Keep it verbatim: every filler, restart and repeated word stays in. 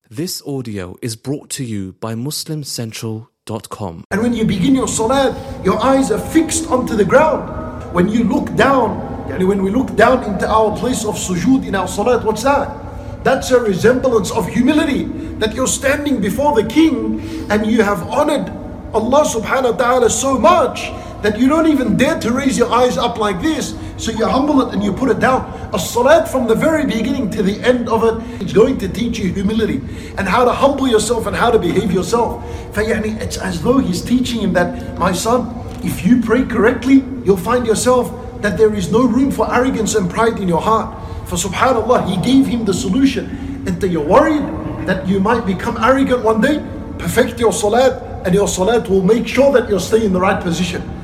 This audio is brought to you by Muslim Central dot com. And when you begin your salat, your eyes are fixed onto the ground. When you look down, yani when we look down into our place of sujood in our salat, what's that? That's a resemblance of humility, that you're standing before the king and you have honored Allah subhanahu wa ta'ala so much that you don't even dare to raise your eyes up like this. So you humble it and you put it down. A salat from the very beginning to the end of it is going to teach you humility and how to humble yourself and how to behave yourself. فَيَعني It's as though he's teaching him that, my son, if you pray correctly, you'll find yourself that there is no room for arrogance and pride in your heart. For subhanAllah, he gave him the solution. And you're worried that you might become arrogant one day, perfect your salat, and your salat will make sure that you'll stay in the right position.